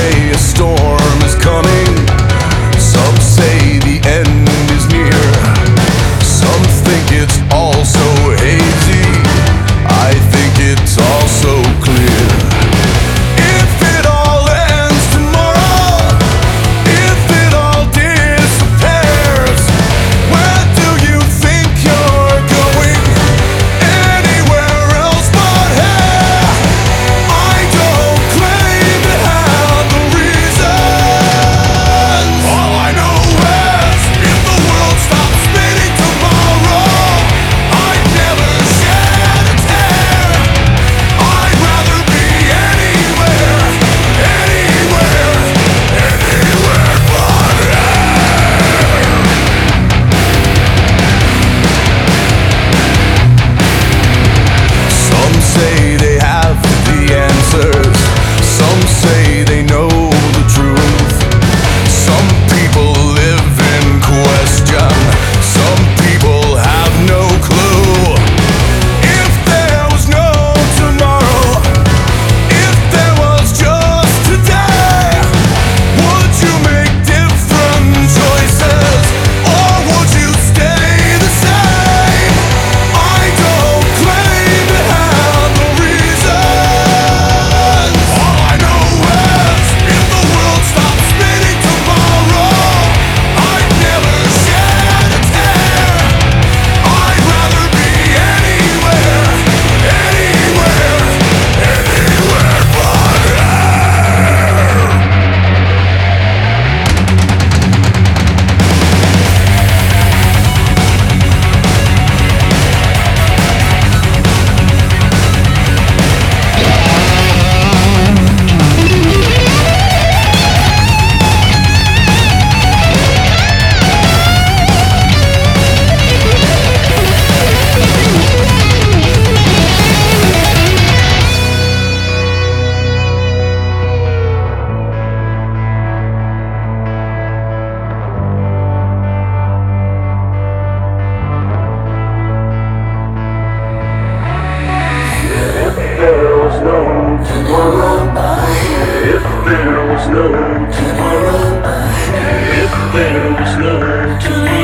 say a storm is coming. Some say the end is near. Some think it's all so hazy. I think it's all so clear. If it all ends tomorrow, if it all disappears, where do you think you're going? Anywhere else but here. I don't claim to have the reasons. All I know is, if the world stops spinning tomorrow, I'd never shed a tear. I'd rather be anywhere, anywhere, anywhere but here. Some say they have the answers. Some say they know the truth. Some people live in question. Some people have no clue. If there was no tomorrow, if there was just today, would you make different choices, or would you stay the same? I don't claim to have the reasons. All I know is, if the world stops spinning tomorrow, I'd never shed a tear. I'd rather be anywhere, anywhere, anywhere but here. There was no tomorrow. If there was no tomorrow. If there was no tomorrow.